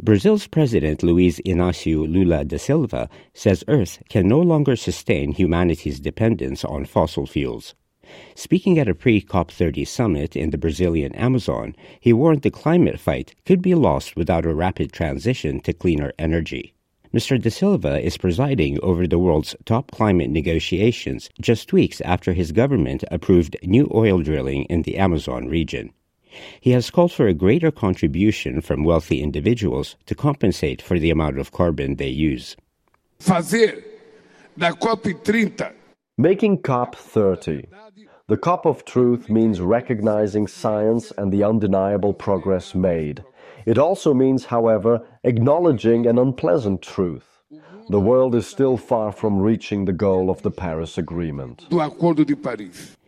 Brazil's President Luiz Inácio Lula da Silva says Earth can no longer sustain humanity's dependence on fossil fuels. Speaking at a pre-COP30 summit in the Brazilian Amazon, he warned the climate fight could be lost without a rapid transition to cleaner energy. Mr. da Silva is presiding over the world's top climate negotiations just weeks after his government approved new oil drilling in the Amazon region. He has called for a greater contribution from wealthy individuals to compensate for the amount of carbon they use. Making COP30. The COP of truth means recognizing science and the undeniable progress made. It also means, however, acknowledging an unpleasant truth. The world is still far from reaching the goal of the Paris Agreement.